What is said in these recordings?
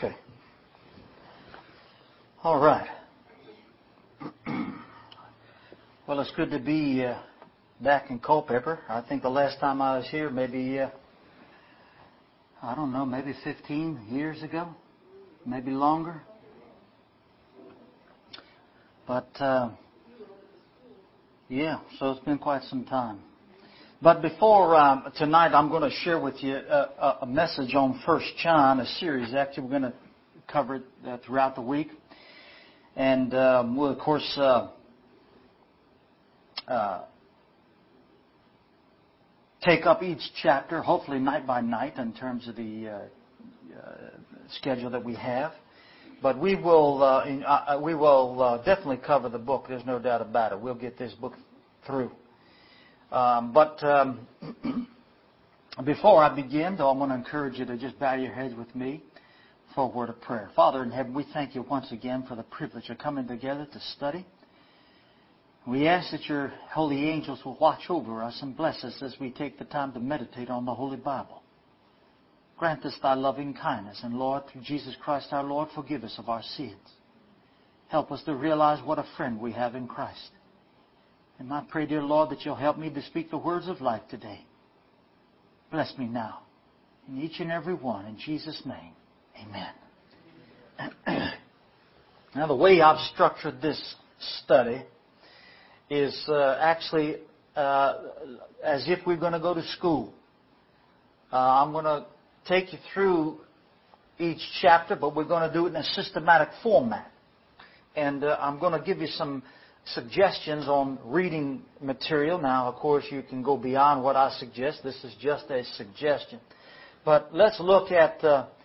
Okay. All right. Well, it's good to be back in Culpeper. I think the last time I was here, maybe, I don't know, maybe 15 years ago, maybe longer. But, yeah, so it's been quite some time. But before tonight, I'm going to share with you a message on 1 John, a series. Actually, we're going to cover it throughout the week. And we'll, of course, take up each chapter, hopefully night by night, in terms of the schedule that we have. But we will definitely cover the book. There's no doubt about it. We'll get this book through. But before I begin, though, I want to encourage you to just bow your heads with me for a word of prayer. Father in heaven, we thank you once again for the privilege of coming together to study. We ask that your holy angels will watch over us and bless us as we take the time to meditate on the Holy Bible. Grant us thy loving kindness, and Lord, through Jesus Christ our Lord, forgive us of our sins. Help us to realize what a friend we have in Christ. And I pray, dear Lord, that you'll help me to speak the words of life today. Bless me now, in each and every one, in Jesus' name. Amen. Now, the way I've structured this study is actually as if we're going to go to school. I'm going to take you through each chapter, but we're going to do it in a systematic format. And I'm going to give you some suggestions on reading material. Now, of course, you can go beyond what I suggest. This is just a suggestion. But let's look at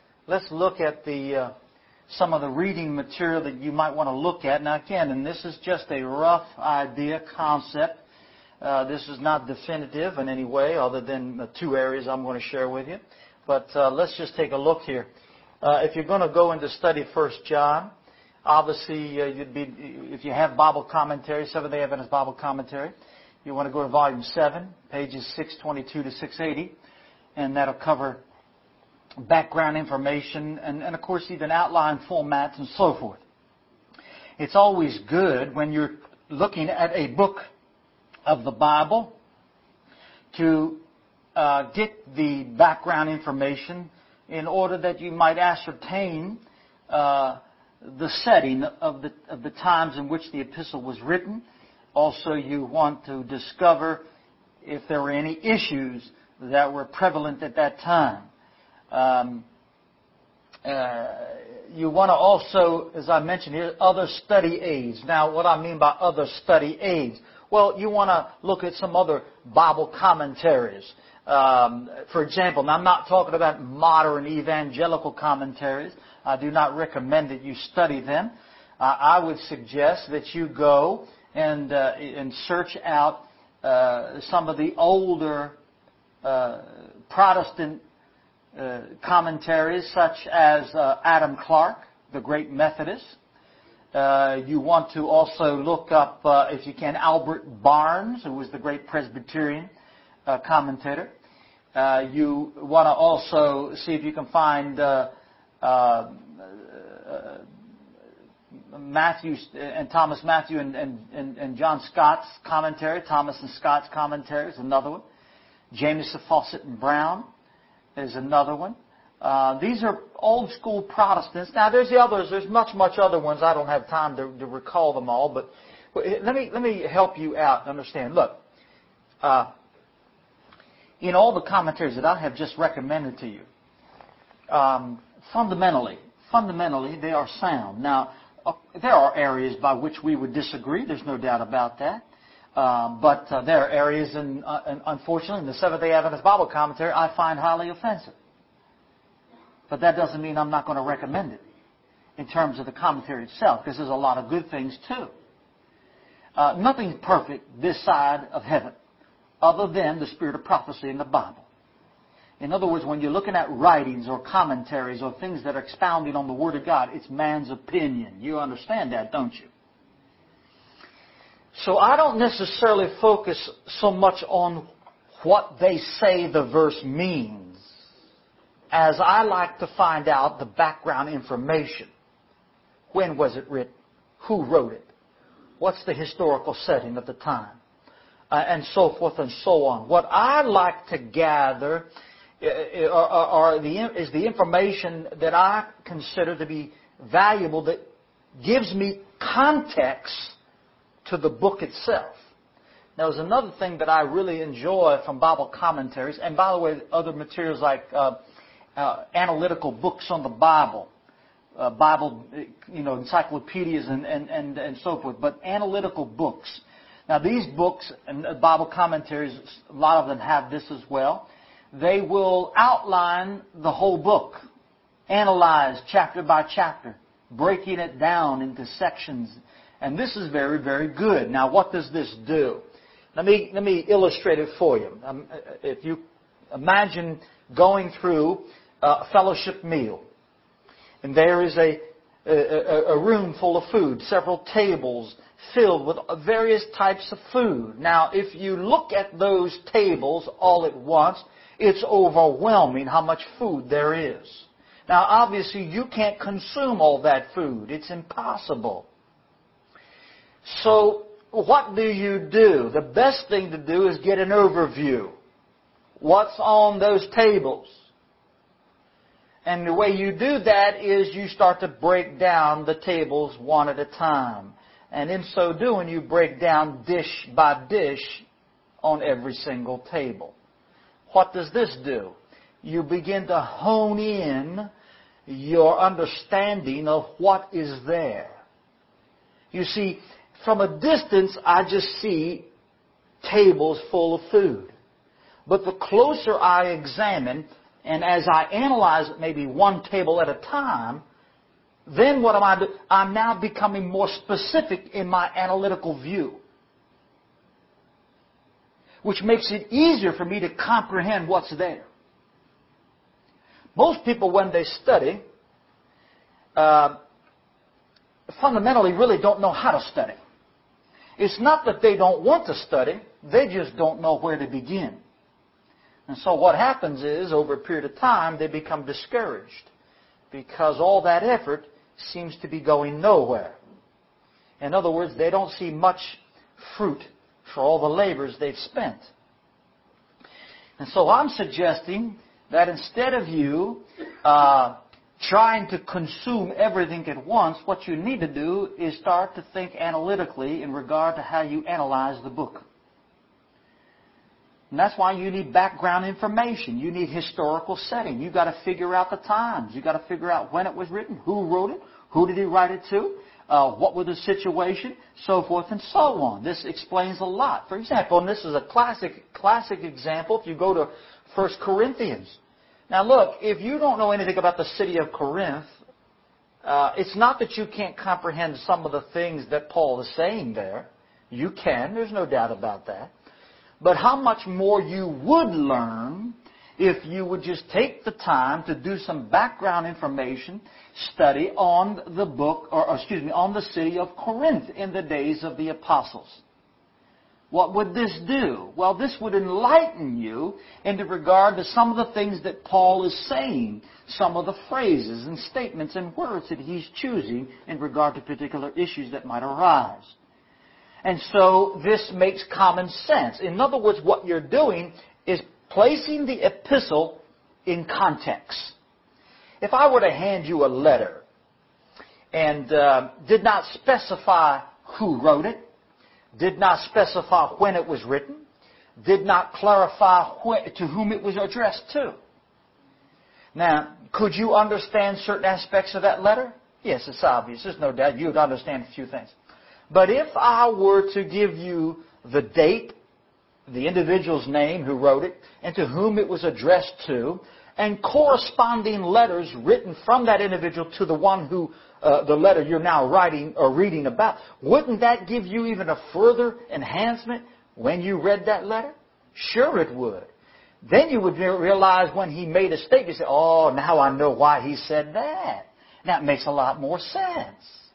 some of the reading material that you might want to look at. Now, again, and this is just a rough idea, concept. This is not definitive in any way, other than the two areas I'm going to share with you. But let's just take a look here. If you're going to go into study 1 John, obviously, if you have Bible commentary, Seventh-day Adventist Bible commentary, you want to go to volume 7, pages 622 to 680, and that'll cover background information and of course, even outline formats and so forth. It's always good when you're looking at a book of the Bible to get the background information in order that you might ascertain the setting of the times in which the epistle was written. Also, you want to discover if there were any issues that were prevalent at that time. You want to also, as I mentioned here, other study aids. Now, what I mean by other study aids? Well, you want to look at some other Bible commentaries. For example, now I'm not talking about modern evangelical commentaries. I do not recommend that you study them. I would suggest that you go and search out some of the older Protestant commentaries, such as Adam Clarke, the great Methodist. You want to also look up, if you can, Albert Barnes, who was the great Presbyterian commentator. You want to also see if you can find Matthew and Thomas Matthew and John Scott's commentary. Thomas and Scott's commentary is another one. Jameson, Fawcett and Brown is another one. These are old school Protestants. Now there's the others. There's much other ones. I don't have time to recall them all. But let me help you out to understand. Look, in all the commentaries that I have just recommended to you, fundamentally they are sound. Now there are areas by which we would disagree. There's no doubt about that. But there are areas, unfortunately, in the Seventh-day Adventist Bible commentary, I find highly offensive. But that doesn't mean I'm not going to recommend it in terms of the commentary itself, because there's a lot of good things too. Nothing's perfect this side of heaven, other than the spirit of prophecy in the Bible. In other words, when you're looking at writings or commentaries or things that are expounding on the Word of God, it's man's opinion. You understand that, don't you? So I don't necessarily focus so much on what they say the verse means. as I like to find out the background information. When was it written? Who wrote it? What's the historical setting of the time? And so forth and so on. What I like to gather is the information that I consider to be valuable, that gives me context to the book itself. Now, there's another thing that I really enjoy from Bible commentaries, and by the way, other materials like analytical books on the Bible, encyclopedias and so forth, but analytical books. Now, these books and Bible commentaries, a lot of them have this as well. They will outline the whole book, analyze chapter by chapter, breaking it down into sections. And this is very, very good. Now, what does this do? Let me illustrate it for you. If you imagine going through a fellowship meal, and there is a room full of food, several tables filled with various types of food. Now, if you look at those tables all at once, it's overwhelming how much food there is. Now, obviously, you can't consume all that food. It's impossible. So, what do you do? The best thing to do is get an overview. What's on those tables? And the way you do that is you start to break down the tables one at a time. And in so doing, you break down dish by dish on every single table. What does this do? You begin to hone in your understanding of what is there. You see, from a distance, I just see tables full of food. But the closer I examine, and as I analyze maybe one table at a time, then what am I doing? I'm now becoming more specific in my analytical view, which makes it easier for me to comprehend what's there. Most people, when they study, fundamentally really don't know how to study. It's not that they don't want to study, they just don't know where to begin. And so what happens is, over a period of time, they become discouraged because all that effort seems to be going nowhere. In other words, they don't see much fruit for all the labors they've spent. And so I'm suggesting that instead of you trying to consume everything at once, what you need to do is start to think analytically in regard to how you analyze the book. And that's why you need background information. You need historical setting. You've got to figure out the times. You've got to figure out when it was written, who wrote it, who did he write it to, what was the situation, so forth and so on. This explains a lot. For example, and this is a classic example, if you go to 1 Corinthians. Now look, if you don't know anything about the city of Corinth, it's not that you can't comprehend some of the things that Paul is saying there. You can. There's no doubt about that. But how much more you would learn if you would just take the time to do some background information study on the book, on the city of Corinth in the days of the apostles. What would this do? Well, this would enlighten you in regard to some of the things that Paul is saying, some of the phrases and statements and words that he's choosing in regard to particular issues that might arise. And so this makes common sense. In other words, what you're doing is placing the epistle in context. If I were to hand you a letter and did not specify who wrote it, did not specify when it was written, did not clarify to whom it was addressed to. Now, could you understand certain aspects of that letter? Yes, it's obvious. There's no doubt you would understand a few things. But if I were to give you the date, the individual's name who wrote it, and to whom it was addressed to, and corresponding letters written from that individual to the one who the letter you're now writing or reading about, wouldn't that give you even a further enhancement when you read that letter? Sure it would. Then you would realize when he made a statement, you say, oh, now I know why he said that. That makes a lot more sense.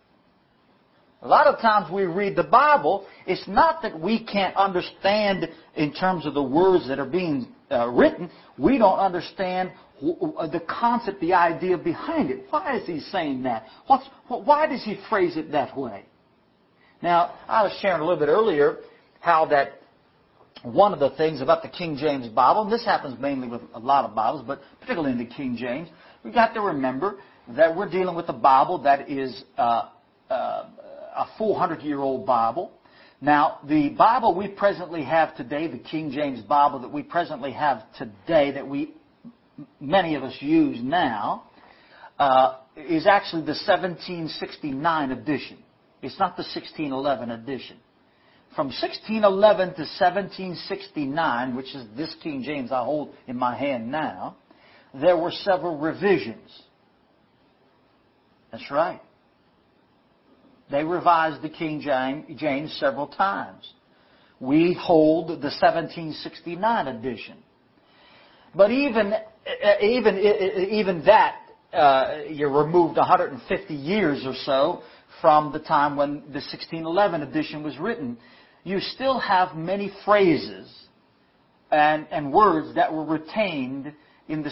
A lot of times we read the Bible, it's not that we can't understand in terms of the words that are being written. We don't understand the concept, the idea behind it. Why is he saying that? Why does he phrase it that way? Now, I was sharing a little bit earlier how that one of the things about the King James Bible, and this happens mainly with a lot of Bibles, but particularly in the King James, we've got to remember that we're dealing with a Bible that is a 400-year-old Bible. Now, the Bible we presently have today, the King James Bible that we presently have today, that many of us use now, is actually the 1769 edition. It's not the 1611 edition. From 1611 to 1769, which is this King James I hold in my hand now, there were several revisions. That's right. They revised the King James several times. We hold the 1769 edition. But even that, you're removed 150 years or so from the time when the 1611 edition was written. You still have many phrases and words that were retained in the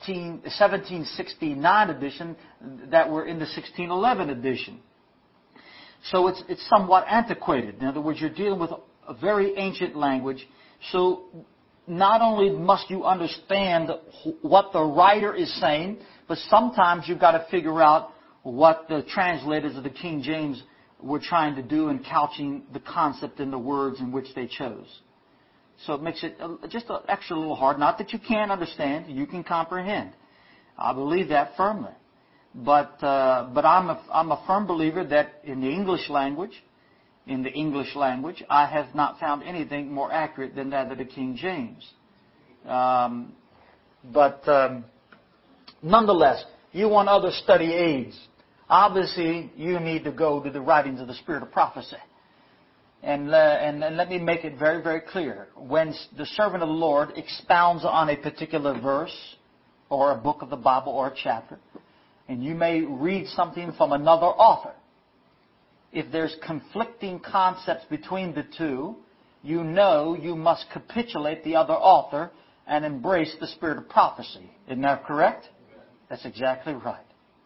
1769 edition that were in the 1611 edition. So it's somewhat antiquated. In other words, you're dealing with a very ancient language. So not only must you understand what the writer is saying, but sometimes you've got to figure out what the translators of the King James were trying to do in couching the concept in the words in which they chose. So it makes it just an extra little hard. Not that you can't understand, you can comprehend. I believe that firmly. But I'm a firm believer that in the English language, I have not found anything more accurate than that of the King James. Nonetheless, you want other study aids. Obviously, you need to go to the writings of the Spirit of Prophecy. And let me make it very, very clear. When the servant of the Lord expounds on a particular verse or a book of the Bible or a chapter, and you may read something from another author, if there's conflicting concepts between the two, you know you must capitulate the other author and embrace the Spirit of prophecy. Isn't that correct? That's exactly right.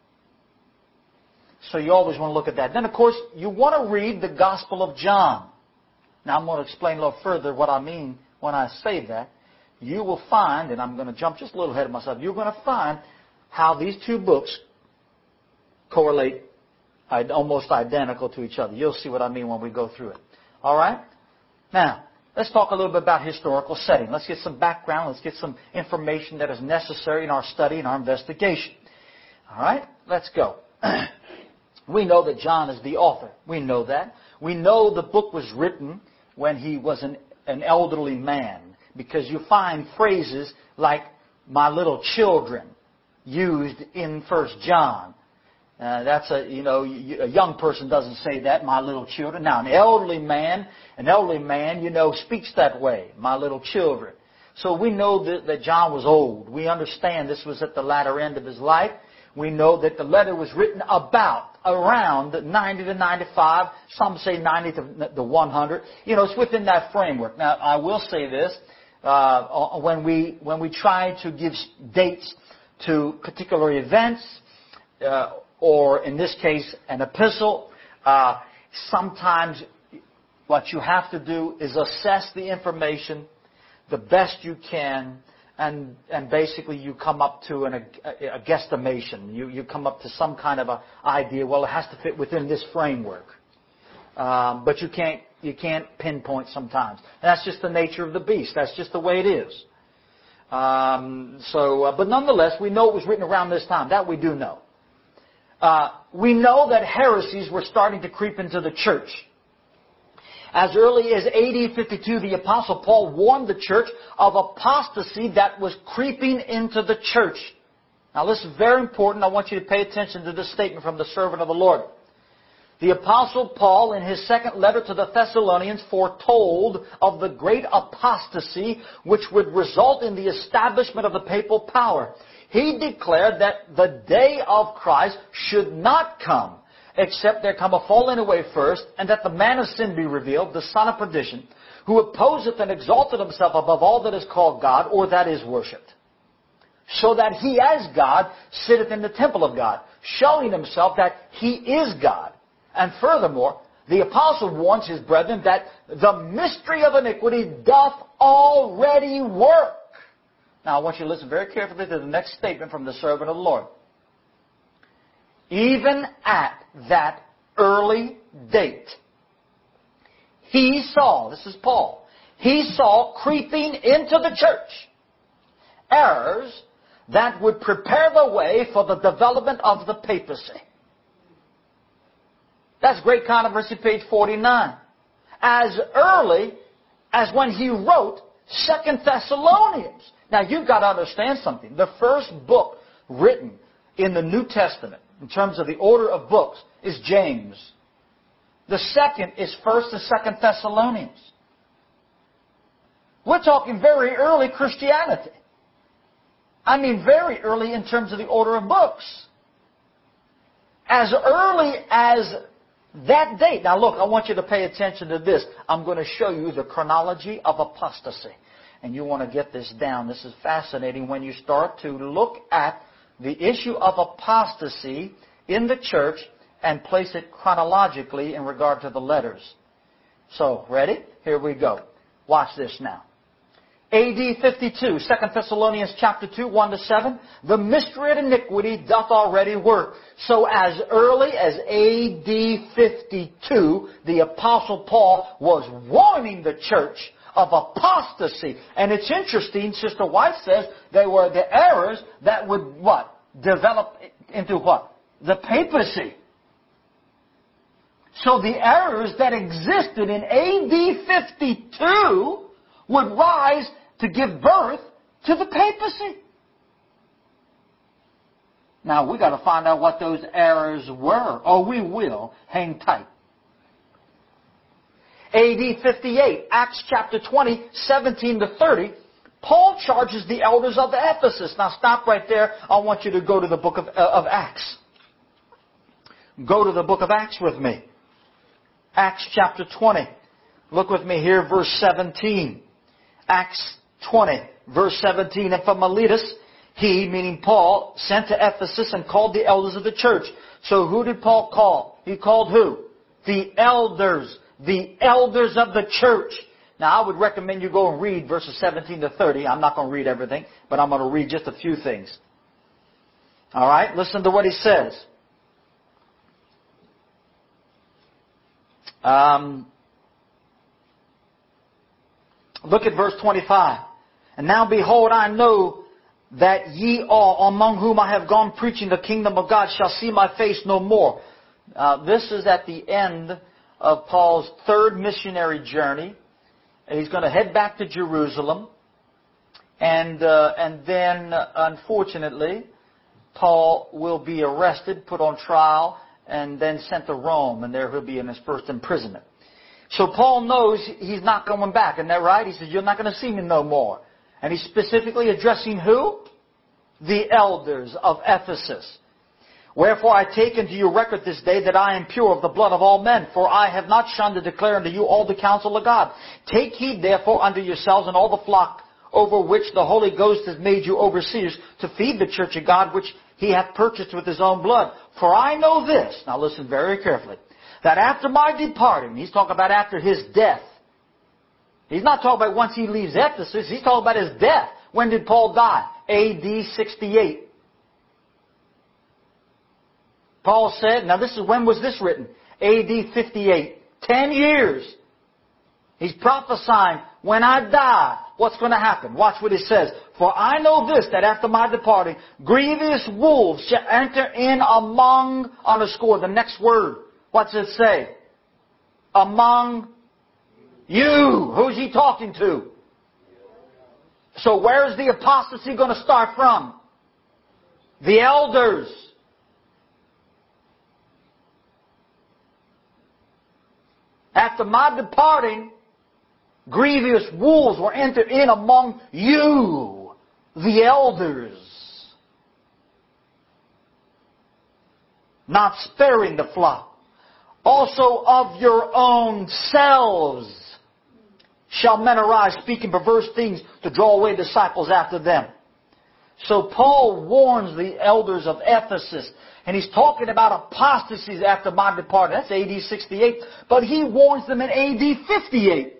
So you always want to look at that. Then, of course, you want to read the Gospel of John. Now, I'm going to explain a little further what I mean when I say that. You will find, and I'm going to jump just a little ahead of myself, you're going to find how these two books correlate almost identical to each other. You'll see what I mean when we go through it. All right? Now, let's talk a little bit about historical setting. Let's get some background. Let's get some information that is necessary in our study and our investigation. All right? Let's go. We know that John is the author. We know that. We know the book was written when he was an elderly man, because you find phrases like "my little children" used in 1 John. That's a young person doesn't say that, "my little children." Now, an elderly man, speaks that way, "my little children." So we know that John was old. We understand this was at the latter end of his life. We know that the letter was written around 90 to 95. Some say 90 to 100. It's within that framework. Now, I will say this: when we try to give dates to particular events, or in this case, an epistle, sometimes what you have to do is assess the information the best you can. And basically you come up to a guesstimation. You come up to some kind of a idea. Well, it has to fit within this framework. But you can't pinpoint sometimes. And that's just the nature of the beast. That's just the way it is. But nonetheless, we know it was written around this time. That we do know. We know that heresies were starting to creep into the church. As early as AD 52, the Apostle Paul warned the church of apostasy that was creeping into the church. Now, this is very important. I want you to pay attention to this statement from the servant of the Lord. The Apostle Paul, in his second letter to the Thessalonians, foretold of the great apostasy which would result in the establishment of the papal power. He declared that the day of Christ should not come except there come a falling away first, and that the man of sin be revealed, the son of perdition, who opposeth and exalted himself above all that is called God or that is worshipped, so that He as God sitteth in the temple of God, showing Himself that He is God. And furthermore, the apostle warns his brethren that the mystery of iniquity doth already work. Now I want you to listen very carefully to the next statement from the servant of the Lord. Even at that early date, he saw, this is Paul, he saw creeping into the church errors that would prepare the way for the development of the papacy. That's Great Controversy, page 49. As early as when he wrote 2 Thessalonians. Now you've got to understand something. The first book written in the New Testament, in terms of the order of books, is James. The second is 1st and 2nd Thessalonians. We're talking very early Christianity. I mean very early in terms of the order of books. As early as that date. Now look, I want you to pay attention to this. I'm going to show you the chronology of apostasy. And you want to get this down. This is fascinating when you start to look at the issue of apostasy in the church and place it chronologically in regard to the letters. So, ready? Here we go. Watch this now. A.D. 52, 2 Thessalonians chapter 2, 1-7. The mystery of iniquity doth already work. So as early as A.D. 52, the Apostle Paul was warning the church of apostasy. And it's interesting, Sister White says, they were the errors that would, what? Develop into what? The papacy. So the errors that existed in A.D. 52 would rise to give birth to the papacy. Now, we've got to find out what those errors were. Oh, we will. Hang tight. A.D. 58, Acts chapter 20, 17-30, Paul charges the elders of Ephesus. Now, stop right there. I want you to go to the book of Acts. Go to the book of Acts with me. Acts chapter 20. Look with me here, verse 17. Acts 20, verse 17. And from Miletus, he, meaning Paul, sent to Ephesus and called the elders of the church. So who did Paul call? He called who? The elders. The elders of the church. Now I would recommend you go and read verses 17-30. I'm not going to read everything, but I'm going to read just a few things. Alright, listen to what he says. Look at verse 25. And now behold, I know that ye all, among whom I have gone preaching the kingdom of God, shall see my face no more. This is at the end of Paul's third missionary journey. He's going to head back to Jerusalem. And then, unfortunately, Paul will be arrested, put on trial, and then sent to Rome. And there he'll be in his first imprisonment. So Paul knows he's not coming back. Isn't that right? He says, you're not going to see me no more. And he's specifically addressing who? The elders of Ephesus. Wherefore I take unto you record this day that I am pure of the blood of all men, for I have not shunned to declare unto you all the counsel of God. Take heed therefore unto yourselves and all the flock over which the Holy Ghost has made you overseers, to feed the church of God which He hath purchased with His own blood. For I know this, now listen very carefully, that after my departing, he's talking about after his death. He's not talking about once he leaves Ephesus, he's talking about his death. When did Paul die? A.D. 68. Paul said, now this is, when was this written? A.D. 58. 10 years. He's prophesying, when I die, what's going to happen? Watch what he says. For I know this, that after my departing, grievous wolves shall enter in among, underscore, the next word. What's it say? Among you. Who's he talking to? So where's the apostasy going to start from? The elders. After my departing, grievous wolves will enter in among you, the elders, not sparing the flock. Also of your own selves shall men arise, speaking perverse things to draw away disciples after them. So Paul warns the elders of Ephesus, and he's talking about apostasies after my departure. That's AD 68. But he warns them in AD 58.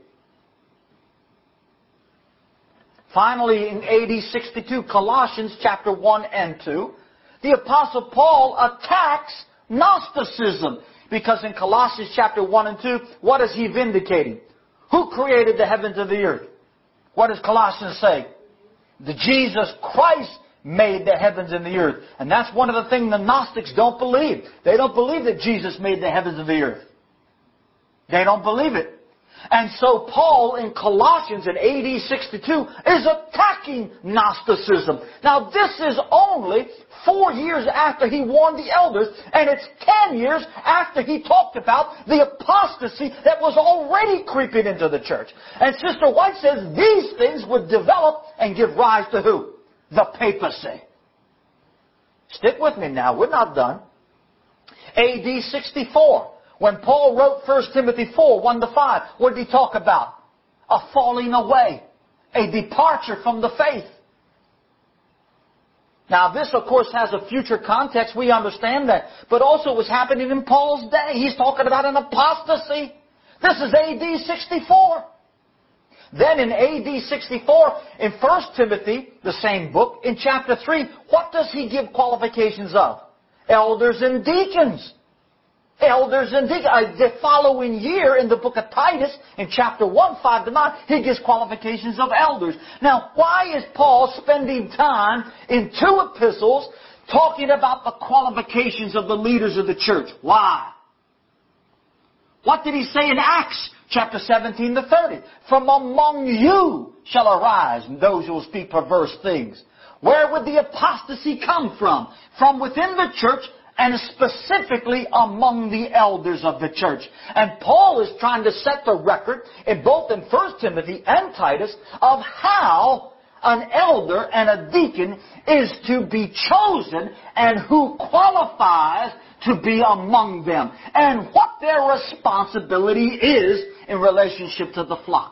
Finally, in AD 62, Colossians chapter 1 and 2, the Apostle Paul attacks Gnosticism. Because in Colossians chapter 1 and 2, what is he vindicating? Who created the heavens and the earth? What does Colossians say? The Jesus Christ made the heavens and the earth. And that's one of the things the Gnostics don't believe. They don't believe that Jesus made the heavens and the earth. They don't believe it. And so Paul in Colossians in AD 62 is attacking Gnosticism. Now this is only 4 years after he warned the elders, and it's 10 years after he talked about the apostasy that was already creeping into the church. And Sister White says these things would develop and give rise to who? The papacy. Stick with me now, we're not done. AD 64. When Paul wrote 1 Timothy 4, 1-5, what did he talk about? A falling away. A departure from the faith. Now this, of course, has a future context. We understand that. But also was happening in Paul's day. He's talking about an apostasy. This is AD 64. Then in AD 64, in 1 Timothy, the same book, in chapter 3, what does he give qualifications of? Elders and deacons. Elders and deacons. The following year in the book of Titus, in chapter 1, 5-9, he gives qualifications of elders. Now, why is Paul spending time in 2 epistles talking about the qualifications of the leaders of the church? Why? What did he say in Acts chapter 17-30? From among you shall arise those who will speak perverse things. Where would the apostasy come from? From within the church, and specifically among the elders of the church. And Paul is trying to set the record, in both in 1 Timothy and Titus, of how an elder and a deacon is to be chosen and who qualifies to be among them, and what their responsibility is in relationship to the flock.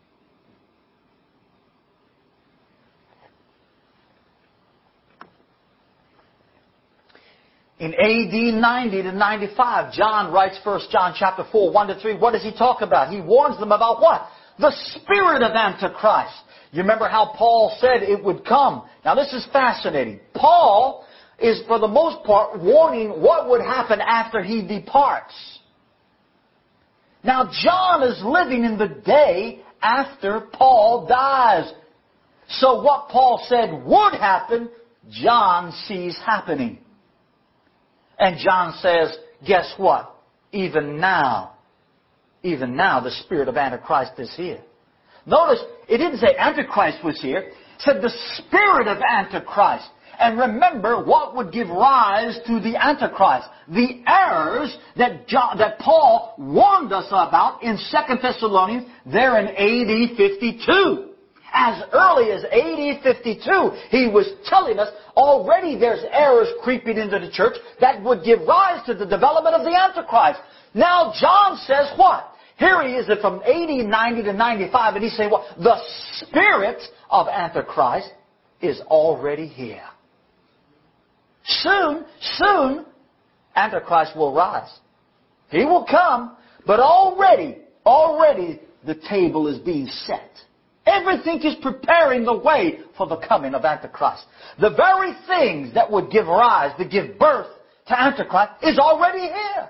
In AD 90-95, John writes 1 John chapter 4, 1-3. What does he talk about? He warns them about what? The spirit of Antichrist. You remember how Paul said it would come. Now this is fascinating. Paul is, for the most part, warning what would happen after he departs. Now John is living in the day after Paul dies. So what Paul said would happen, John sees happening. And John says, guess what? Even now, the spirit of Antichrist is here. Notice, it didn't say Antichrist was here. It said the spirit of Antichrist. And remember what would give rise to the Antichrist. The errors that Paul warned us about in 2 Thessalonians, there in AD 52. As early as AD 52, he was telling us already there's errors creeping into the church that would give rise to the development of the Antichrist. Now John says what? Here he is from AD 90-95, and he says what? The spirit of Antichrist is already here. Soon, Antichrist will rise. He will come, but already the table is being set. Everything is preparing the way for the coming of Antichrist. The very things that would give rise, to give birth to Antichrist, is already here.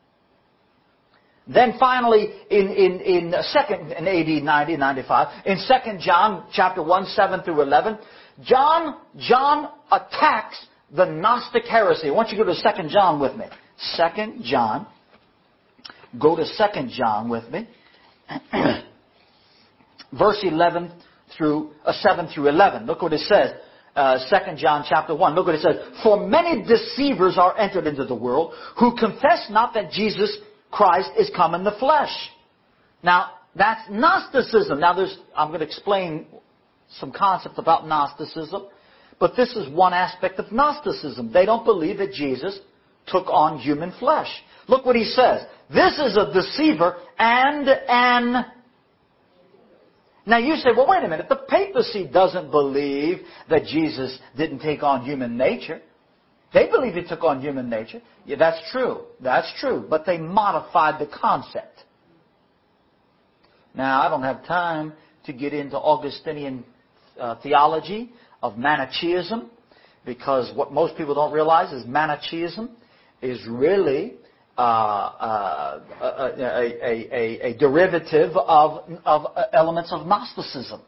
Then finally, in AD 90-95, in 2 John chapter 1, 7-11, John attacks the Gnostic heresy. I want you to go to 2 John with me. 2 John. Go to 2 John with me. Verse 7 through 11. Look what it says. 2 John chapter 1. Look what it says. For many deceivers are entered into the world, who confess not that Jesus Christ is come in the flesh. Now, that's Gnosticism. Now, I'm going to explain some concepts about Gnosticism, but this is one aspect of Gnosticism. They don't believe that Jesus took on human flesh. Look what he says. This is a deceiver and an Now you say, well, wait a minute. The papacy doesn't believe that Jesus didn't take on human nature. They believe He took on human nature. Yeah, that's true. That's true. But they modified the concept. Now, I don't have time to get into Augustinian theology of Manichaeism, because what most people don't realize is Manichaeism is really a derivative of elements of Gnosticism.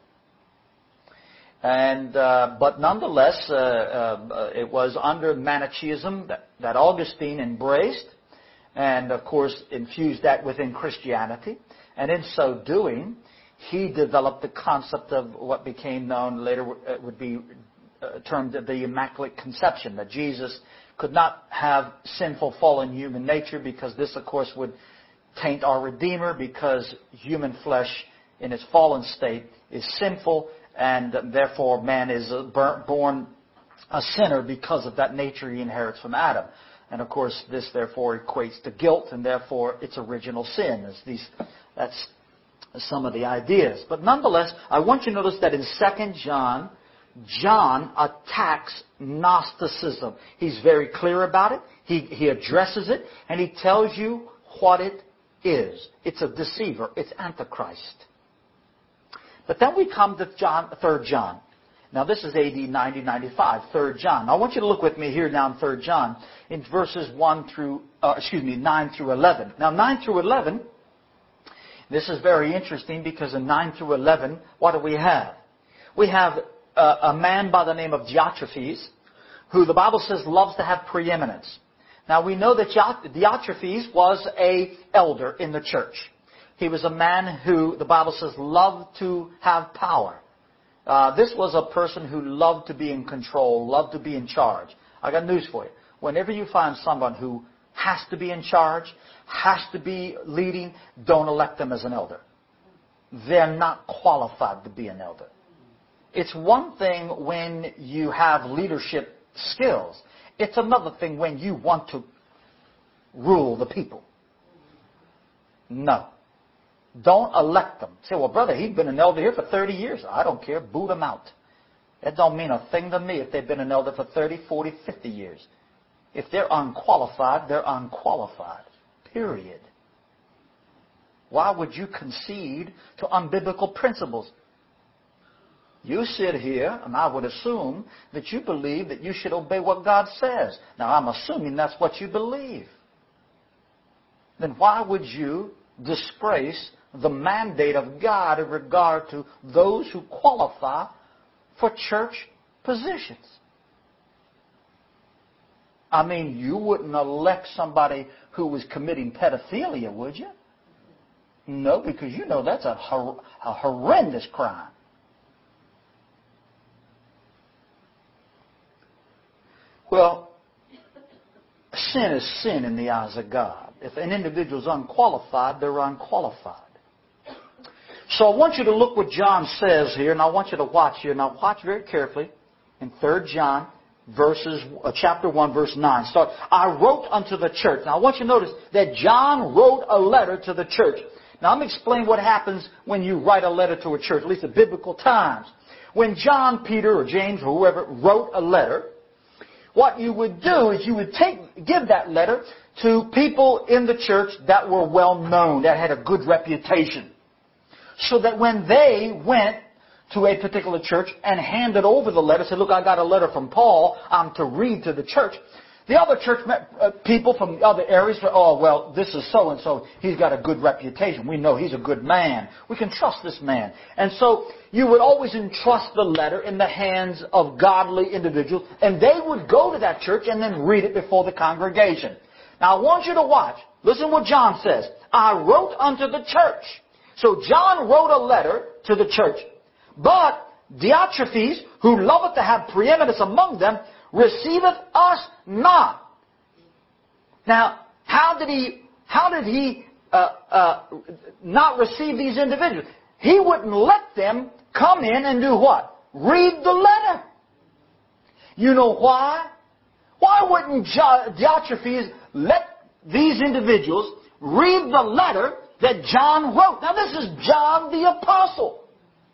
And but nonetheless, it was under Manichaeism that Augustine embraced, and of course infused that within Christianity. And in so doing, he developed the concept of what became known later would be termed the Immaculate Conception, that Jesus could not have sinful fallen human nature, because this, of course, would taint our Redeemer, because human flesh in its fallen state is sinful, and therefore man is born a sinner because of that nature he inherits from Adam. And of course, this therefore equates to guilt, and therefore it's original sin. That's some of the ideas. But nonetheless, I want you to notice that in 2 John, John attacks Gnosticism. He's very clear about it. He addresses it, and he tells you what it is. It's a deceiver. It's Antichrist. But then we come to 3 John. Now this is AD 90-95, 3 John. Now I want you to look with me here now in 3 John in verses 9 through 11. Now 9 through 11, this is very interesting, because in 9 through 11, what do we have? We have a man by the name of Diotrephes, who the Bible says loves to have preeminence. Now we know that Diotrephes was an elder in the church. He was a man who, the Bible says, loved to have power. This was a person who loved to be in control, loved to be in charge. I got news for you. Whenever you find someone who has to be in charge, has to be leading, don't elect them as an elder. They're not qualified to be an elder. It's one thing when you have leadership skills. It's another thing when you want to rule the people. No. Don't elect them. Say, well, brother, he's been an elder here for 30 years. I don't care. Boot him out. That don't mean a thing to me if they've been an elder for 30, 40, 50 years. If they're unqualified, they're unqualified. Period. Why would you concede to unbiblical principles? You sit here, and I would assume that you believe that you should obey what God says. Now, I'm assuming that's what you believe. Then why would you disgrace the mandate of God in regard to those who qualify for church positions? I mean, you wouldn't elect somebody who was committing pedophilia, would you? No, because you know that's a horrendous crime. Well, sin is sin in the eyes of God. If an individual is unqualified, they're unqualified. So I want you to look what John says here, and I want you to watch here. Now watch very carefully in 3 John, chapter 1, verse 9. Start, I wrote unto the church. Now I want you to notice that John wrote a letter to the church. Now I'm going to explain what happens when you write a letter to a church, at least at biblical times. When John, Peter, or James, or whoever wrote a letter, what you would do is you would give that letter to people in the church that were well known, that had a good reputation. So that when they went to a particular church and handed over the letter, said, look, I got a letter from Paul, I'm to read to the church. The other church people from the other areas said, oh, well, this is so-and-so. He's got a good reputation. We know he's a good man. We can trust this man. And so you would always entrust the letter in the hands of godly individuals, and they would go to that church and then read it before the congregation. Now, I want you to watch. Listen what John says. I wrote unto the church. So John wrote a letter to the church. But Diotrephes, who loveth to have preeminence among them, receiveth us not. Now, how did he not receive these individuals? He wouldn't let them come in and do what? Read the letter. You know why? Why wouldn't Diotrephes let these individuals read the letter that John wrote? Now, this is John the Apostle.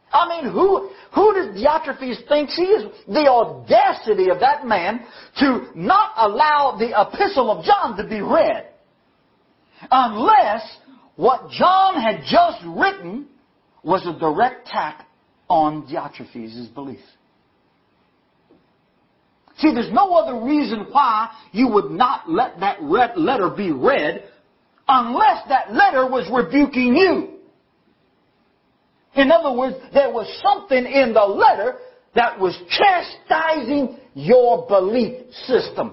I mean, who does Diotrephes think he is? The audacity of that man to not allow the epistle of John to be read unless what John had just written was a direct attack on Diotrephes' belief. See, there's no other reason why you would not let that letter be read unless that letter was rebuking you. In other words, there was something in the letter that was chastising your belief system.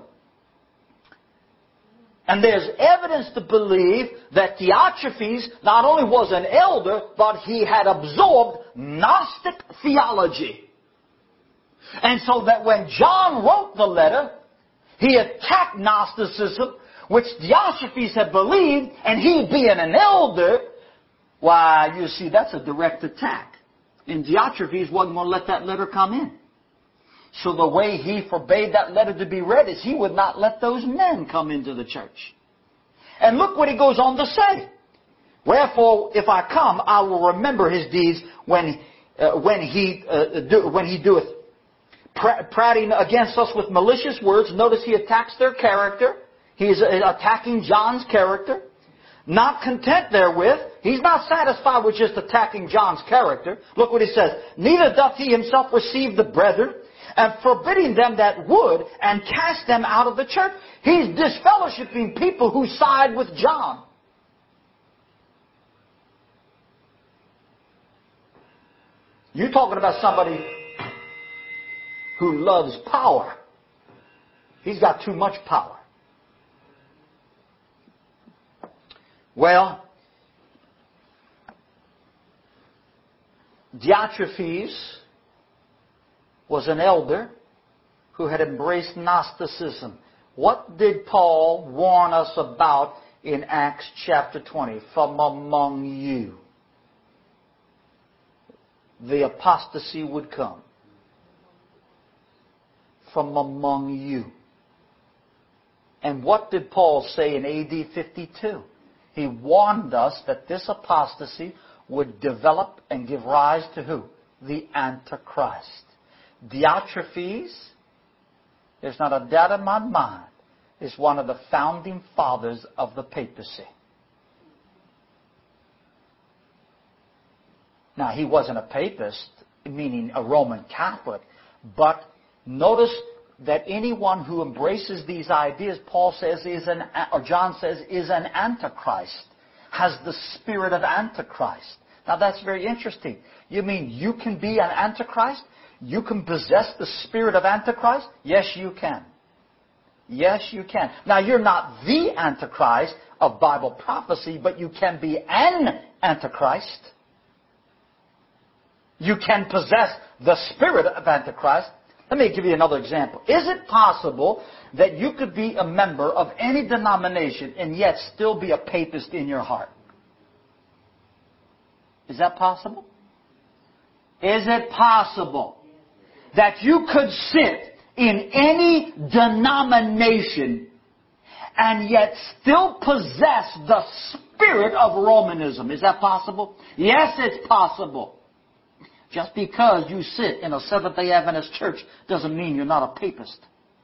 And there's evidence to believe that Diotrephes not only was an elder, but he had absorbed Gnostic theology. And so that when John wrote the letter, he attacked Gnosticism, which Diotrephes had believed, and he being an elder, why, you see, that's a direct attack. And Diotrephes wasn't going to let that letter come in. So the way he forbade that letter to be read is he would not let those men come into the church. And look what he goes on to say. Wherefore, if I come, I will remember his deeds when he doeth prating against us with malicious words. Notice he attacks their character. He is attacking John's character. Not content therewith, he's not satisfied with just attacking John's character. Look what he says. Neither doth he himself receive the brethren, and forbidding them that would, and cast them out of the church. He's disfellowshipping people who side with John. You're talking about somebody who loves power. He's got too much power. Well, Diotrephes was an elder who had embraced Gnosticism. What did Paul warn us about in Acts chapter 20? From among you, the apostasy would come. From among you. And what did Paul say in AD 52? He warned us that this apostasy would develop and give rise to who? The Antichrist. Diotrephes, there's not a doubt in my mind, is one of the founding fathers of the papacy. Now, he wasn't a papist, meaning a Roman Catholic, but notice that anyone who embraces these ideas, Paul says John says is an antichrist, has the spirit of antichrist. Now that's very interesting. You mean you can be an antichrist? You can possess the spirit of antichrist? Yes, you can. Yes, you can. Now you're not the antichrist of Bible prophecy, but you can be an antichrist. You can possess the spirit of antichrist. Let me give you another example. Is it possible that you could be a member of any denomination and yet still be a papist in your heart? Is that possible? Is it possible that you could sit in any denomination and yet still possess the spirit of Romanism? Is that possible? Yes, it's possible. Just because you sit in a Seventh-day Adventist church doesn't mean you're not a papist.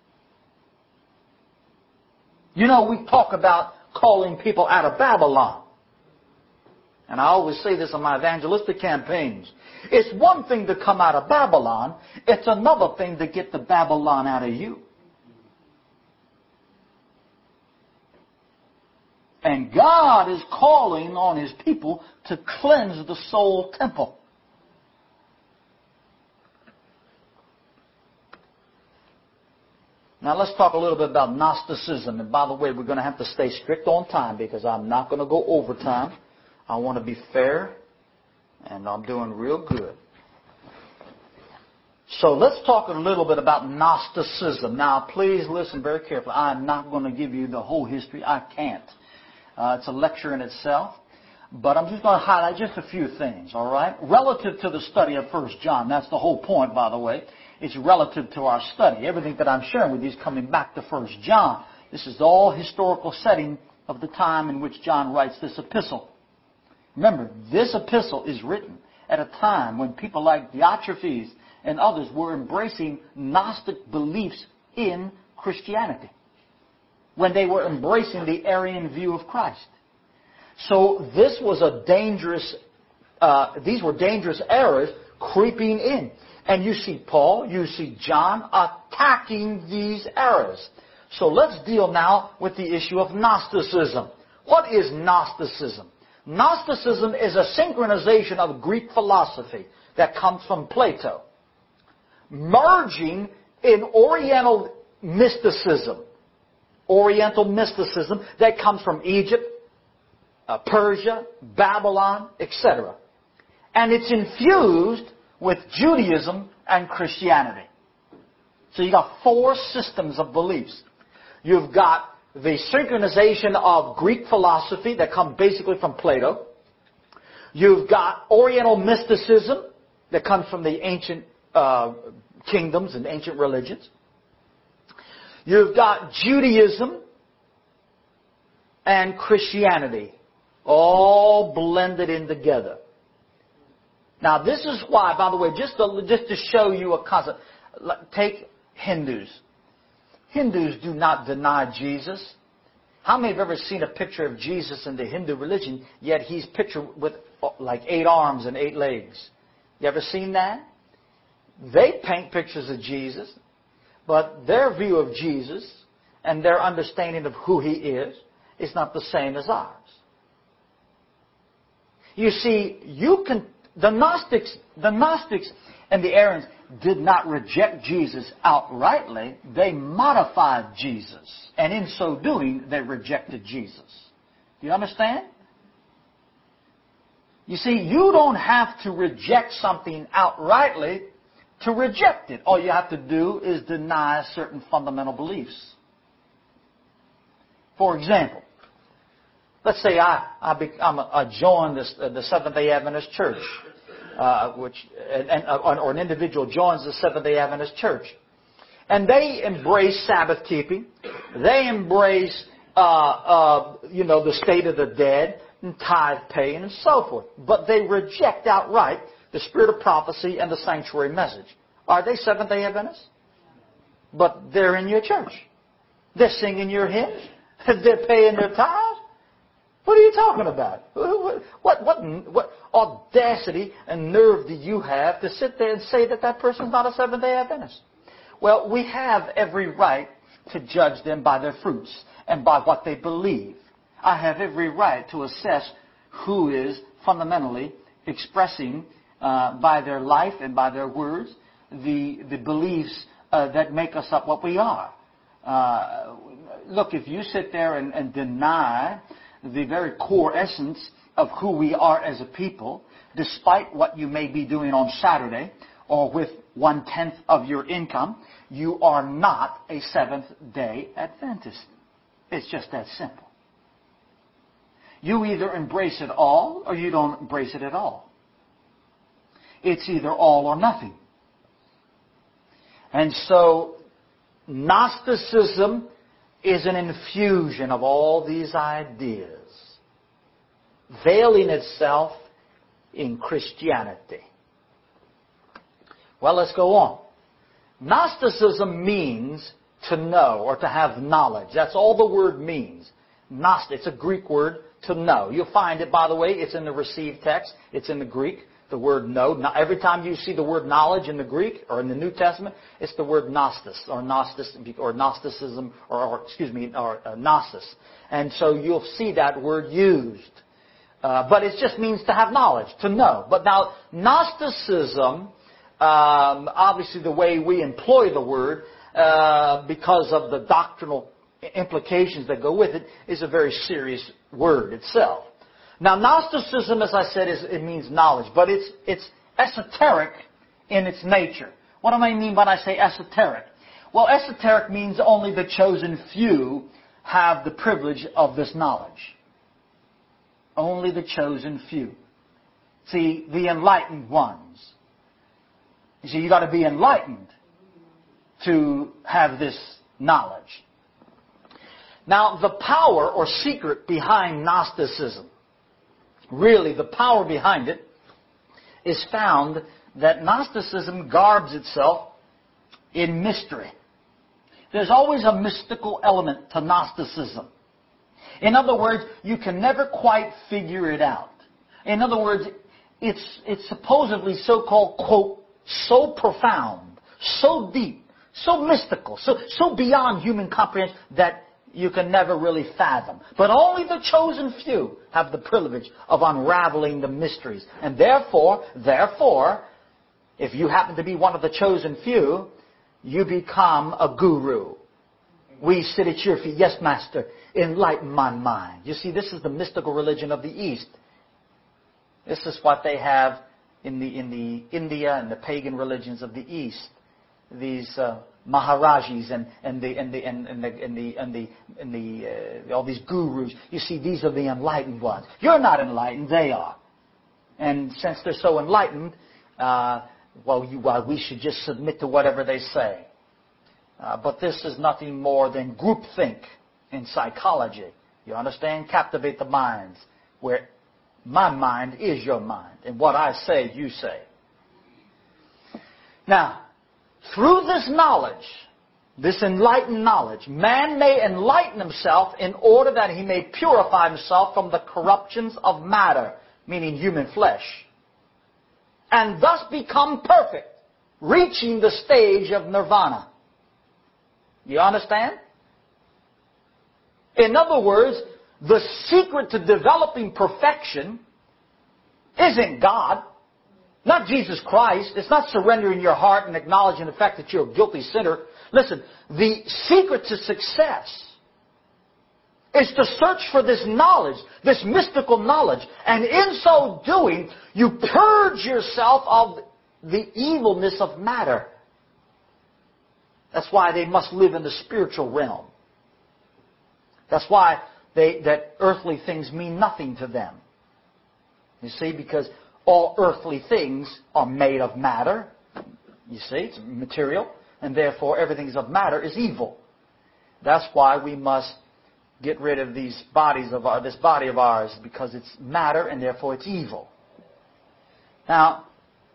You know, we talk about calling people out of Babylon. And I always say this on my evangelistic campaigns. It's one thing to come out of Babylon. It's another thing to get the Babylon out of you. And God is calling on His people to cleanse the soul temple. Now let's talk a little bit about Gnosticism. And by the way, we're going to have to stay strict on time because I'm not going to go overtime. I want to be fair, and I'm doing real good. So let's talk a little bit about Gnosticism. Now please listen very carefully. I'm not going to give you the whole history. I can't. It's a lecture in itself. But I'm just going to highlight just a few things, all right? Relative to the study of 1 John. That's the whole point, by the way. It's relative to our study. Everything that I'm sharing with you is coming back to 1 John. This is all historical setting of the time in which John writes this epistle. Remember, this epistle is written at a time when people like Diotrephes and others were embracing Gnostic beliefs in Christianity, when they were embracing the Arian view of Christ. So this was a dangerous, these were dangerous errors creeping in. And you see Paul, you see John attacking these errors. So let's deal now with the issue of Gnosticism. What is Gnosticism? Gnosticism is a synchronization of Greek philosophy that comes from Plato, merging in Oriental mysticism. Oriental mysticism that comes from Egypt, Persia, Babylon, etc. And it's infused with Judaism and Christianity. So you got four systems of beliefs. You've got the synchronization of Greek philosophy that comes basically from Plato. You've got Oriental mysticism that comes from the ancient kingdoms and ancient religions. You've got Judaism and Christianity all blended in together. Now this is why, by the way, just to show you a concept, take Hindus. Hindus do not deny Jesus. How many have ever seen a picture of Jesus in the Hindu religion, yet he's pictured with like 8 arms and 8 legs? You ever seen that? They paint pictures of Jesus, but their view of Jesus and their understanding of who He is not the same as ours. You see, the Gnostics and the Arians did not reject Jesus outrightly. They modified Jesus. And in so doing, they rejected Jesus. Do you understand? You see, you don't have to reject something outrightly to reject it. All you have to do is deny certain fundamental beliefs. For example, let's say I join the Seventh-day Adventist Church, or an individual joins the Seventh-day Adventist Church, and they embrace Sabbath keeping, they embrace the state of the dead and tithe paying and so forth, but they reject outright the spirit of prophecy and the sanctuary message. Are they Seventh-day Adventists? But they're in your church. They're singing your hymns. They're paying their tithes. What are you talking about? What audacity and nerve do you have to sit there and say that person's not a Seventh-day Adventist? Well, we have every right to judge them by their fruits and by what they believe. I have every right to assess who is fundamentally expressing by their life and by their words the beliefs that make us up what we are. Look, if you sit there and deny the very core essence of who we are as a people, despite what you may be doing on Saturday or with 1/10 of your income, you are not a Seventh-day Adventist. It's just that simple. You either embrace it all or you don't embrace it at all. It's either all or nothing. And so Gnosticism is an infusion of all these ideas, veiling itself in Christianity. Well, let's go on. Gnosticism means to know or to have knowledge. That's all the word means. Gnostic, it's a Greek word, to know. You'll find it, by the way, it's in the received text. It's in the Greek, the word know. Every time you see the word knowledge in the Greek or in the New Testament, it's the word gnostis or gnosticism or gnosis. And so you'll see that word used. But it just means to have knowledge, to know. But now, Gnosticism, obviously the way we employ the word, because of the doctrinal implications that go with it, is a very serious word itself. Now, Gnosticism, as I said, it means knowledge, but it's esoteric in its nature. What do I mean when I say esoteric? Well, esoteric means only the chosen few have the privilege of this knowledge. Only the chosen few. See, the enlightened ones. You see, you got to be enlightened to have this knowledge. Now, the power or secret behind Gnosticism, really the power behind it, is found that Gnosticism garbs itself in mystery. There's always a mystical element to Gnosticism. In other words, you can never quite figure it out. In other words, it's supposedly so-called, quote, so profound, so deep, so mystical, so beyond human comprehension that you can never really fathom. But only the chosen few have the privilege of unraveling the mysteries. And therefore, if you happen to be one of the chosen few, you become a guru. We sit at your feet. Yes, Master, enlighten my mind. You see, this is the mystical religion of the East. This is what they have in the India and the pagan religions of the East. These Maharajis and all these gurus. You see, these are the enlightened ones. You're not enlightened; they are. And since they're so enlightened, we should just submit to whatever they say. But this is nothing more than groupthink in psychology. You understand? Captivate the minds, where my mind is your mind, and what I say, you say. Now, through this knowledge, this enlightened knowledge, man may enlighten himself in order that he may purify himself from the corruptions of matter, meaning human flesh, and thus become perfect, reaching the stage of nirvana. You understand? In other words, the secret to developing perfection isn't God, not Jesus Christ. It's not surrendering your heart and acknowledging the fact that you're a guilty sinner. Listen, the secret to success is to search for this knowledge, this mystical knowledge. And in so doing, you purge yourself of the evilness of matter. That's why they must live in the spiritual realm. That's why that earthly things mean nothing to them. You see, because all earthly things are made of matter. You see, it's material, and therefore everything of matter is evil. That's why we must get rid of this body of ours, because it's matter and therefore it's evil. Now,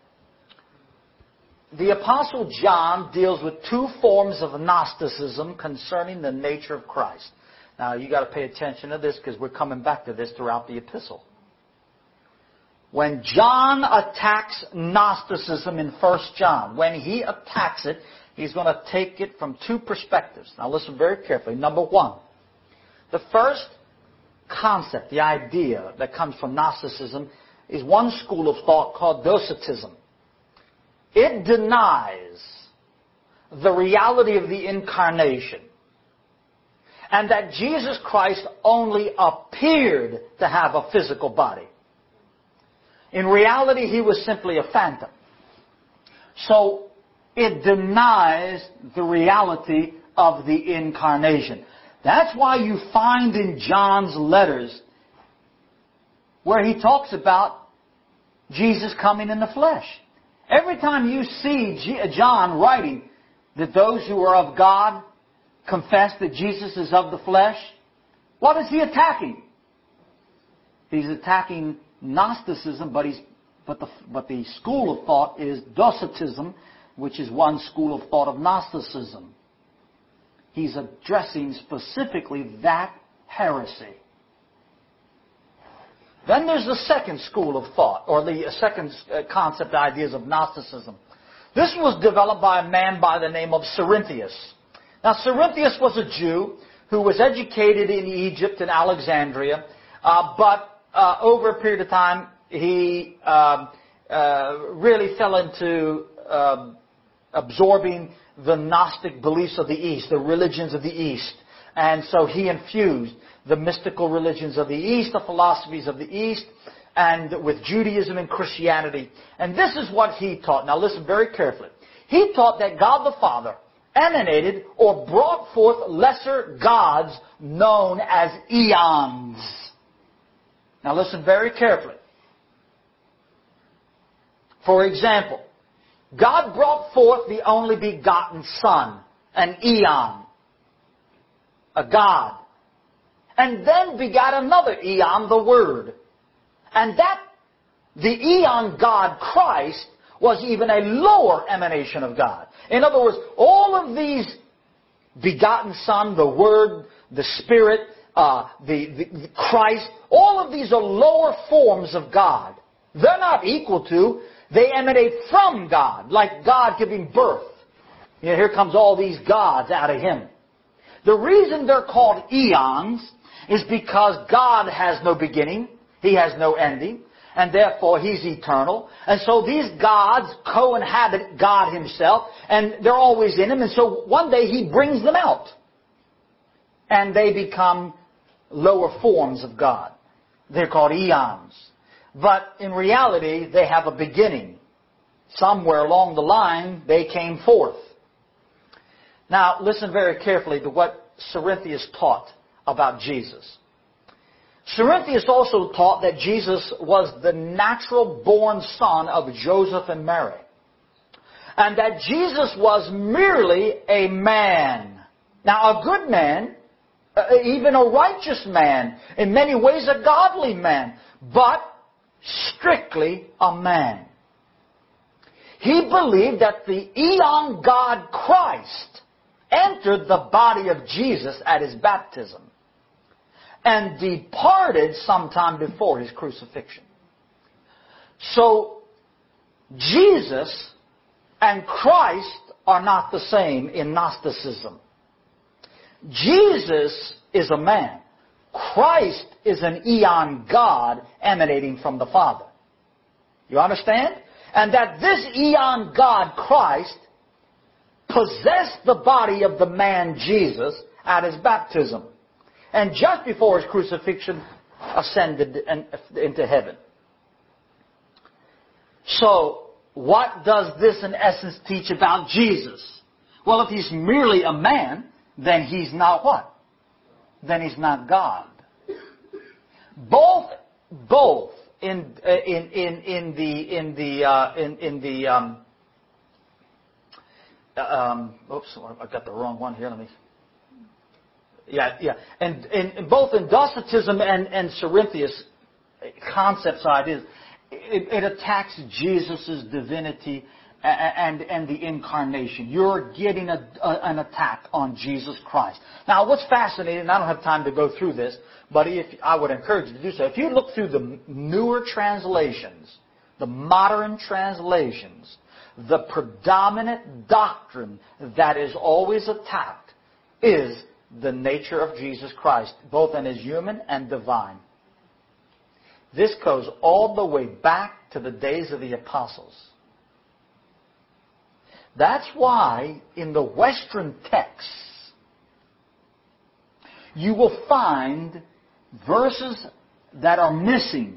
the Apostle John deals with two forms of Gnosticism concerning the nature of Christ. Now, you got to pay attention to this because we're coming back to this throughout the epistle. When John attacks Gnosticism in 1 John, when he attacks it, he's going to take it from two perspectives. Now, listen very carefully. Number one, the first concept, the idea that comes from Gnosticism is one school of thought called Docetism. It denies the reality of the incarnation and that Jesus Christ only appeared to have a physical body. In reality, he was simply a phantom. So it denies the reality of the incarnation. That's why you find in John's letters where he talks about Jesus coming in the flesh. Every time you see John writing that those who are of God confess that Jesus is of the flesh, what is he attacking? He's attacking Gnosticism, but the school of thought is Docetism, which is one school of thought of Gnosticism. He's addressing specifically that heresy. Then there's the second school of thought, or the second concept, ideas of Gnosticism. This was developed by a man by the name of Cerinthius. Now, Cerinthius was a Jew who was educated in Egypt and Alexandria, but over a period of time, he really fell into absorbing the Gnostic beliefs of the East, the religions of the East. And so he infused the mystical religions of the East, the philosophies of the East, and with Judaism and Christianity. And this is what he taught. Now listen very carefully. He taught that God the Father emanated or brought forth lesser gods known as eons. Now listen very carefully. For example, God brought forth the only begotten Son, an eon, a God, and then begot another eon, the Word. And that the eon God Christ was even a lower emanation of God. In other words, all of these begotten Son, the Word, the Spirit, the Christ, all of these are lower forms of God. They're not equal to, they emanate from God, like God giving birth. You know, here comes all these gods out of Him. The reason they're called eons is because God has no beginning, He has no ending, and therefore He's eternal. And so these gods co-inhabit God Himself, and they're always in Him, and so one day He brings them out. And they become lower forms of God. They're called eons. But in reality, they have a beginning. Somewhere along the line, they came forth. Now, listen very carefully to what Cerinthius taught about Jesus. Cerinthius also taught that Jesus was the natural-born son of Joseph and Mary, and that Jesus was merely a man. Now, a good man, even a righteous man, in many ways a godly man, but strictly a man. He believed that the eon God Christ entered the body of Jesus at His baptism and departed sometime before His crucifixion. So, Jesus and Christ are not the same in Gnosticism. Jesus is a man. Christ is an eon God emanating from the Father. You understand? And that this eon God, Christ, possessed the body of the man Jesus at His baptism. And just before His crucifixion, ascended into heaven. So, what does this in essence teach about Jesus? Well, if He's merely a man, then He's not what? Then He's not God. Both in the oops, I got the wrong one here. Let me. Yeah. And both in Docetism and Cerinthius concepts, ideas, it attacks Jesus' divinity and the incarnation. You're getting an attack on Jesus Christ. Now, what's fascinating, and I don't have time to go through this, but I would encourage you to do so. If you look through the newer translations, the modern translations, the predominant doctrine that is always attacked is the nature of Jesus Christ, both in His human and divine. This goes all the way back to the days of the apostles. That's why in the Western texts you will find verses that are missing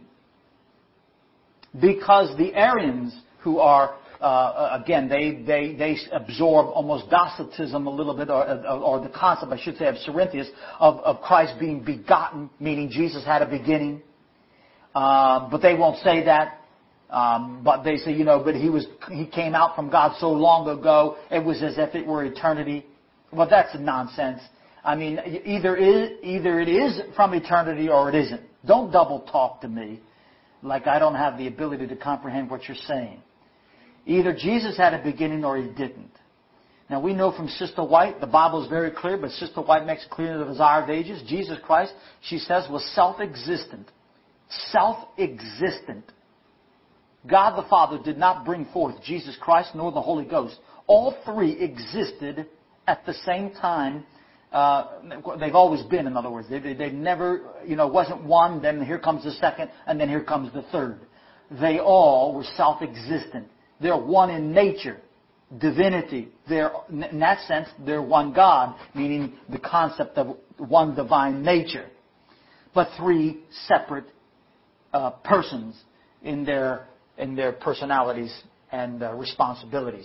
because the Arians, who are again, they absorb almost Docetism a little bit, or the concept, I should say, of Cerinthius, of Christ being begotten, meaning Jesus had a beginning. But they won't say that. But they say, but he came out from God so long ago, it was as if it were eternity. Well, that's nonsense. I mean, either it is from eternity or it isn't. Don't double talk to me like I don't have the ability to comprehend what you're saying. Either Jesus had a beginning or He didn't. Now, we know from Sister White, the Bible is very clear, but Sister White makes it clear in the Desire of Ages, Jesus Christ, she says, was self-existent. Self-existent. God the Father did not bring forth Jesus Christ nor the Holy Ghost. All three existed at the same time. They've always been, in other words. They've never, wasn't one, then here comes the second, and then here comes the third. They all were self-existent. They're one in nature, divinity. In that sense, they're one God, meaning the concept of one divine nature. But three separate persons in their personalities and responsibilities.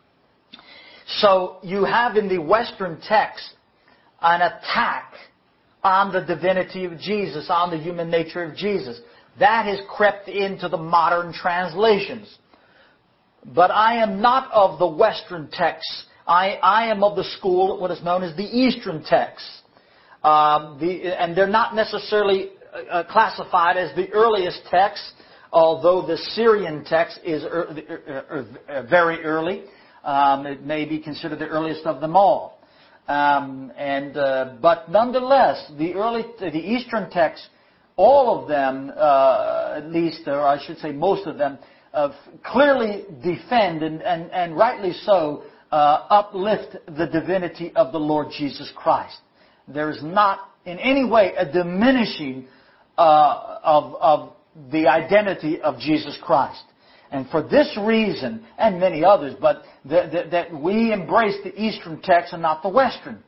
So you have in the Western text an attack on the divinity of Jesus, on the human nature of Jesus. That has crept into the modern translations. But I am not of the Western texts. I am of the school, what is known as the Eastern texts. And they're not necessarily classified as the earliest texts. Although the Syrian text is very early, it may be considered the earliest of them all. But nonetheless, the Eastern texts, all of them, at least, or I should say most of them, clearly defend and rightly so uplift the divinity of the Lord Jesus Christ. There is not in any way a diminishing of the identity of Jesus Christ. And for this reason, and many others, but that we embrace the Eastern text and not the Western.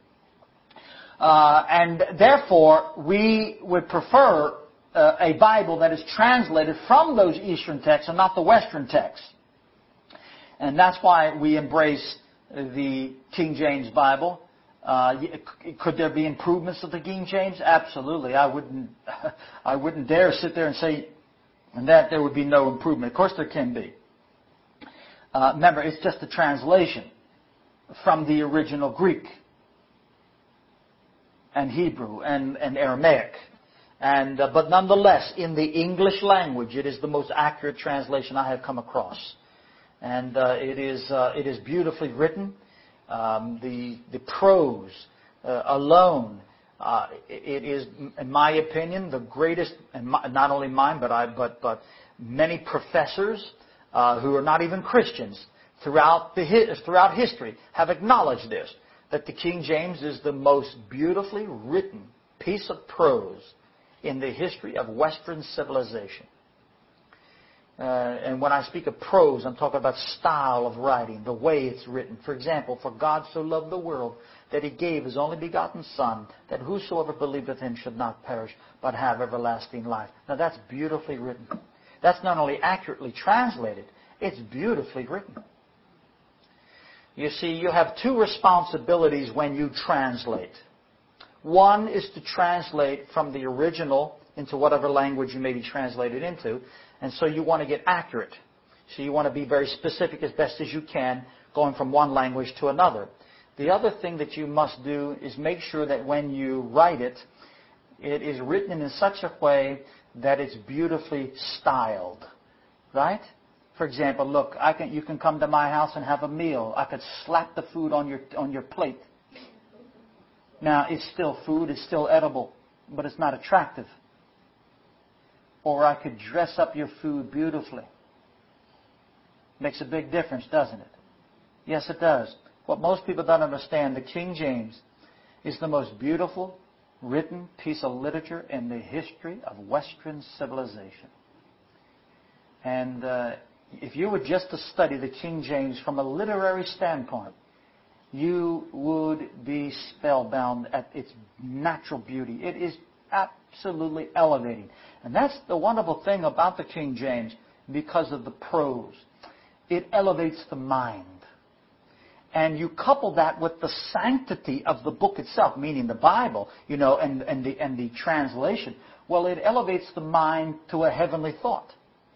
And therefore, we would prefer a Bible that is translated from those Eastern texts and not the Western texts. And that's why we embrace the King James Bible. Could there be improvements of the King James? Absolutely. I wouldn't dare sit there and say that there would be no improvement. Of course there can be. Remember, it's just a translation from the original Greek and Hebrew and Aramaic. But nonetheless, in the English language, it is the most accurate translation I have come across. And it is beautifully written. The prose alone, it is, in my opinion, the greatest, and not only mine, but many professors who are not even Christians throughout history have acknowledged this, that the King James is the most beautifully written piece of prose in the history of Western civilization. And when I speak of prose, I'm talking about style of writing, the way it's written. For example, for God so loved the world that He gave His only begotten Son, that whosoever believeth Him should not perish, but have everlasting life. Now that's beautifully written. That's not only accurately translated, it's beautifully written. You see, you have two responsibilities when you translate. One is to translate from the original into whatever language you may be translated into. And so you want to get accurate. So you want to be very specific as best as you can, going from one language to another. The other thing that you must do is make sure that when you write it, it is written in such a way that it's beautifully styled. Right? For example, look, you can come to my house and have a meal. I could slap the food on your plate. Now, it's still food, it's still edible, but it's not attractive. Or I could dress up your food beautifully. Makes a big difference, doesn't it? Yes, it does. What most people don't understand, the King James is the most beautiful written piece of literature in the history of Western civilization. And if you were just to study the King James from a literary standpoint, you would be spellbound at its natural beauty. It is absolutely elevating. And that's the wonderful thing about the King James because of the prose. It elevates the mind. And you couple that with the sanctity of the book itself, meaning the Bible, and the translation. Well, it elevates the mind to a heavenly thought.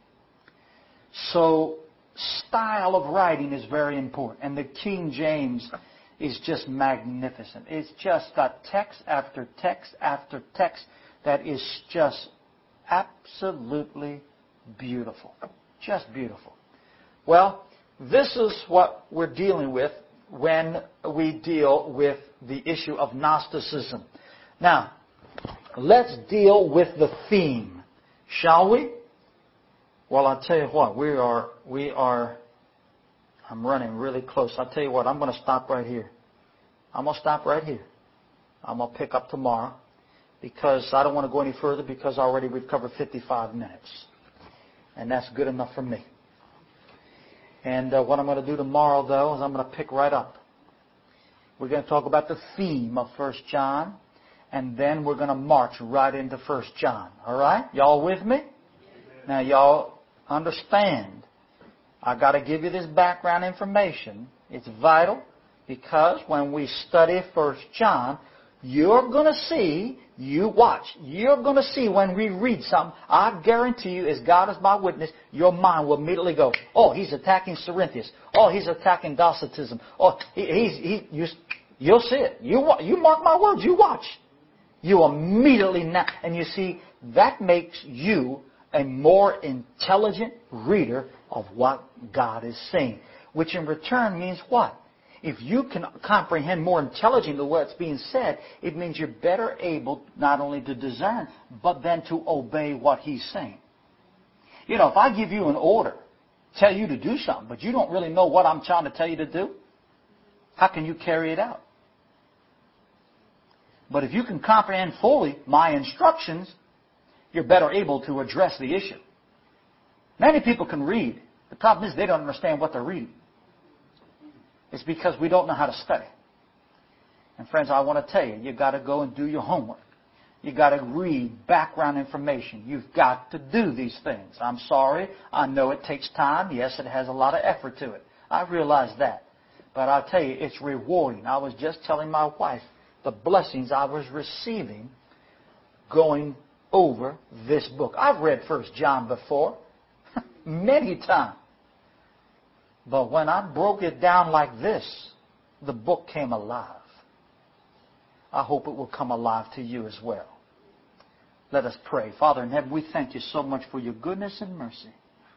So, style of writing is very important. And the King James is just magnificent. It's just got text after text after text that is just absolutely beautiful. Just beautiful. Well, this is what we're dealing with when we deal with the issue of Gnosticism. Now, let's deal with the theme, shall we? Well, I'll tell you what, I'm running really close. I'll tell you what, I'm going to stop right here. I'm going to stop right here. I'm going to pick up tomorrow because I don't want to go any further because already we've covered 55 minutes. And that's good enough for me. And what I'm going to do tomorrow, though, is I'm going to pick right up. We're going to talk about the theme of 1 John, and then we're going to march right into 1 John. All right? Y'all with me? Now, y'all understand. I've got to give you this background information. It's vital because when we study 1 John, you're going to see, you're going to see when we read something, I guarantee you, as God is my witness, your mind will immediately go, oh, he's attacking Cerinthius. Oh, he's attacking Docetism. Oh, you'll see it. You mark my words, you watch. You immediately, and you see, that makes you a more intelligent reader of what God is saying. Which in return means what? If you can comprehend more intelligently what's being said, it means you're better able not only to discern, but then to obey what He's saying. You know, if I give you an order, tell you to do something, but you don't really know what I'm trying to tell you to do, how can you carry it out? But if you can comprehend fully my instructions, you're better able to address the issue. Many people can read. The problem is they don't understand what they're reading. It's because we don't know how to study. And friends, I want to tell you, you've got to go and do your homework. You've got to read background information. You've got to do these things. I'm sorry. I know it takes time. Yes, it has a lot of effort to it. I realize that. But I'll tell you, it's rewarding. I was just telling my wife the blessings I was receiving going over this book. I've read 1 John before, many times. But when I broke it down like this, the book came alive. I hope it will come alive to you as well. Let us pray. Father in heaven, we thank you so much for your goodness and mercy.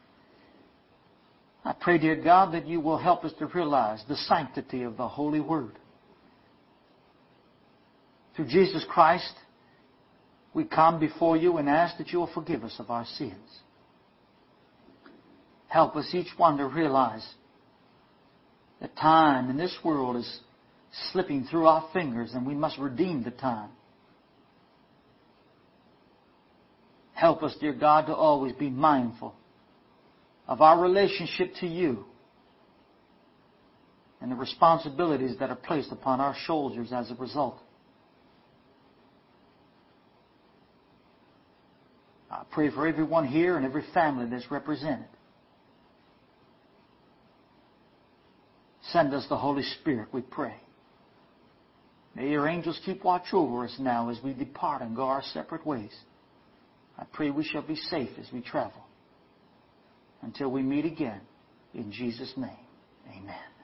I pray, dear God, that you will help us to realize the sanctity of the Holy Word. Through Jesus Christ, we come before you and ask that you will forgive us of our sins. Help us each one to realize that time in this world is slipping through our fingers and we must redeem the time. Help us, dear God, to always be mindful of our relationship to you and the responsibilities that are placed upon our shoulders as a result. I pray for everyone here and every family that's represented. Send us the Holy Spirit, we pray. May your angels keep watch over us now as we depart and go our separate ways. I pray we shall be safe as we travel. Until we meet again, in Jesus' name, amen.